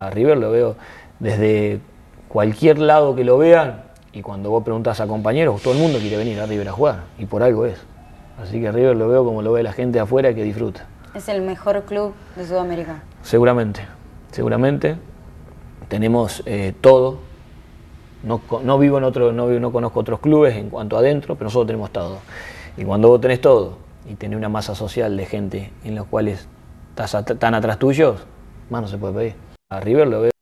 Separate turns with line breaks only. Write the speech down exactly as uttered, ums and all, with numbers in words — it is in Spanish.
A River lo veo desde cualquier lado que lo vean, y cuando vos preguntas a compañeros, todo el mundo quiere venir a River a jugar, y por algo es. Así que River lo veo como lo ve la gente de afuera que disfruta.
¿Es el mejor club de Sudamérica?
Seguramente, seguramente. Tenemos eh, todo. No, no vivo en otro, no, no conozco otros clubes en cuanto a adentro, pero nosotros tenemos todo. Y cuando vos tenés todo y tenés una masa social de gente en los cuales estás at- tan atrás tuyos, más no se puede pedir. A River lo veo